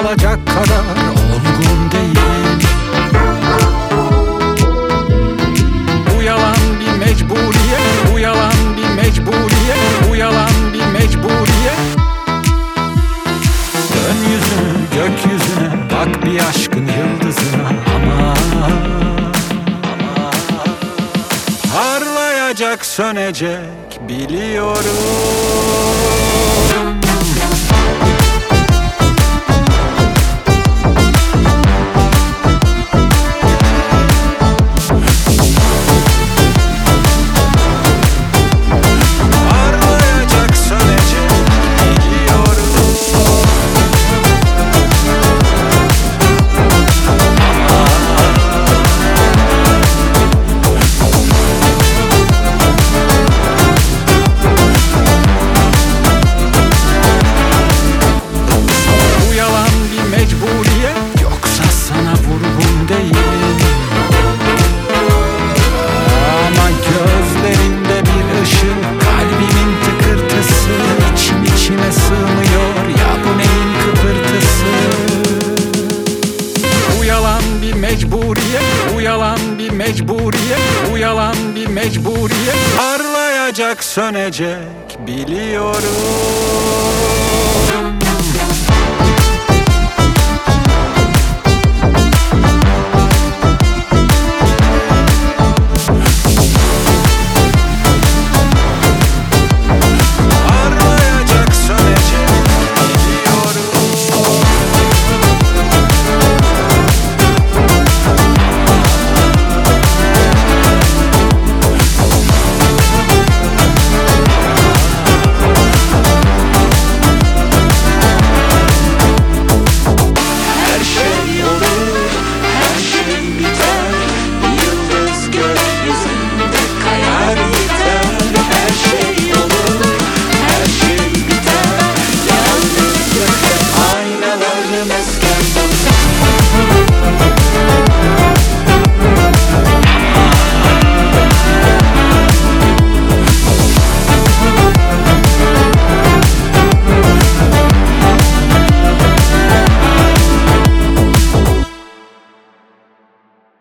alacak kadar olgun değilim. Bu yalan bir mecburiyet, bu yalan bir mecburiyet, bu yalan bir mecburiyet. Dön yüzünü gökyüzüne, bak bir aşkın yıldızına. Parlayacak, sönecek biliyorum. Yoksa sana vurgun değilim. Ama gözlerinde bir ışık, kalbimin tıkırtısı, içim içime sığmıyor ya, bu neyin kıpırtısı. Bu yalan bir mecburiyet, bu yalan bir mecburiyet, bu yalan bir mecburiyet. Parlayacak, sönecek biliyorum.